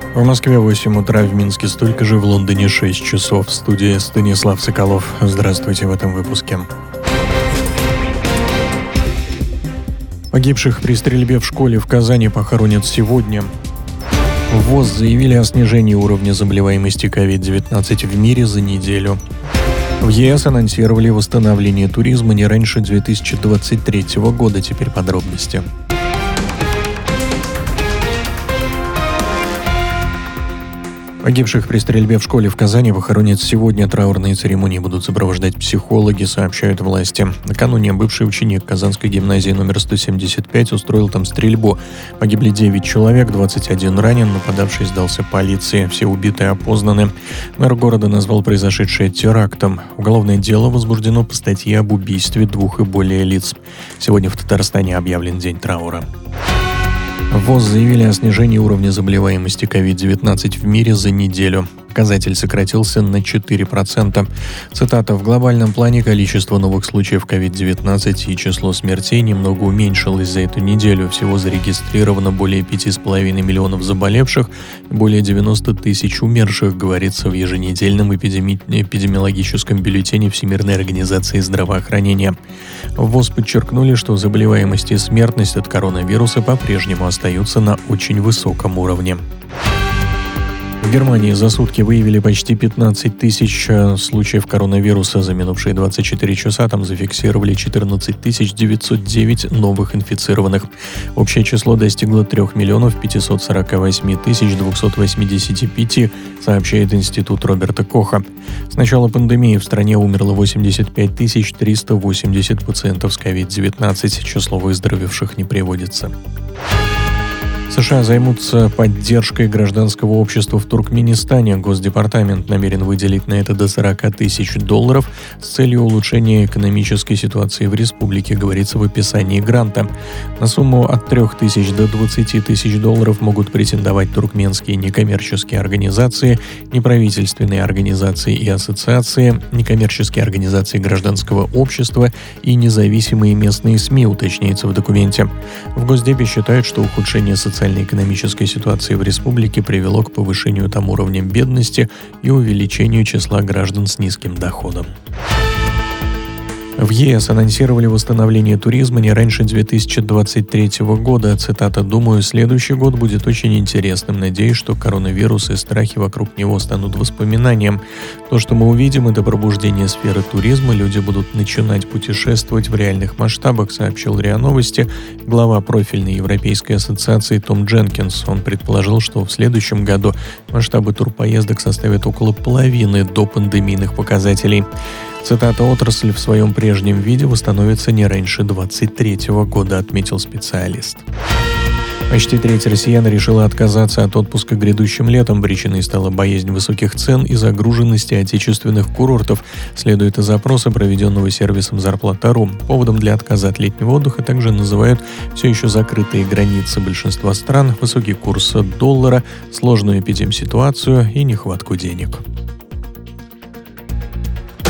В Москве 8 утра, в Минске столько же, в Лондоне 6 часов. В студии Станислав Соколов. Здравствуйте в этом выпуске. Погибших при стрельбе в школе в Казани похоронят сегодня. В ВОЗ заявили о снижении уровня заболеваемости COVID-19 в мире за неделю. В ЕС анонсировали восстановление туризма не раньше 2023 года. Теперь подробности. Погибших при стрельбе в школе в Казани похоронят сегодня. Траурные церемонии будут сопровождать психологи, сообщают власти. Накануне бывший ученик Казанской гимназии номер 175 устроил там стрельбу. Погибли 9 человек, 21 ранен, нападавший сдался полиции. Все убитые опознаны. Мэр города назвал произошедшее терактом. Уголовное дело возбуждено по статье об убийстве 2 и более лиц. Сегодня в Татарстане объявлен день траура. В ВОЗ заявили о снижении уровня заболеваемости COVID-19 в мире за неделю. Показатель сократился на 4%. Цитата: «В глобальном плане количество новых случаев COVID-19 и число смертей немного уменьшилось за эту неделю. Всего зарегистрировано более 5,5 миллионов заболевших, более 90 тысяч умерших», говорится в еженедельном эпидемиологическом бюллетене Всемирной организации здравоохранения. В ВОЗ подчеркнули, что заболеваемость и смертность от коронавируса по-прежнему остаются на очень высоком уровне. В Германии за сутки выявили почти 15 тысяч случаев коронавируса. За минувшие 24 часа там зафиксировали 14 909 новых инфицированных. Общее число достигло 3 548 285, сообщает Институт Роберта Коха. С начала пандемии в стране умерло 85 380 пациентов с COVID-19. Число выздоровевших не приводится. США займутся поддержкой гражданского общества в Туркменистане. Госдепартамент намерен выделить на это до $40 тысяч с целью улучшения экономической ситуации в республике, говорится в описании гранта. На сумму от 3 тысяч до 20 тысяч долларов могут претендовать туркменские некоммерческие организации, неправительственные организации и ассоциации, некоммерческие организации гражданского общества и независимые местные СМИ, уточняется в документе. В Госдепе считают, что ухудшение социально-экономической ситуации в республике привело к повышению там уровня бедности и увеличению числа граждан с низким доходом. В ЕС анонсировали восстановление туризма не раньше 2023 года. Цитата: «Думаю, следующий год будет очень интересным. Надеюсь, что коронавирус и страхи вокруг него станут воспоминанием. То, что мы увидим, это пробуждение сферы туризма. Люди будут начинать путешествовать в реальных масштабах», сообщил РИА Новости глава профильной Европейской ассоциации Том Дженкинс. Он предположил, что в следующем году масштабы турпоездок составят около половины до пандемийных показателей. Цитата: «Отрасль в своем прежнем виде восстановится не раньше 2023 года», отметил специалист. Почти треть россиян решила отказаться от отпуска грядущим летом. Причиной стала боязнь высоких цен и загруженности отечественных курортов, следует из опроса, проведенного сервисом Зарплата.ру. Поводом для отказа от летнего отдыха также называют все еще закрытые границы большинства стран, высокий курс доллара, сложную эпидемситуацию и нехватку денег.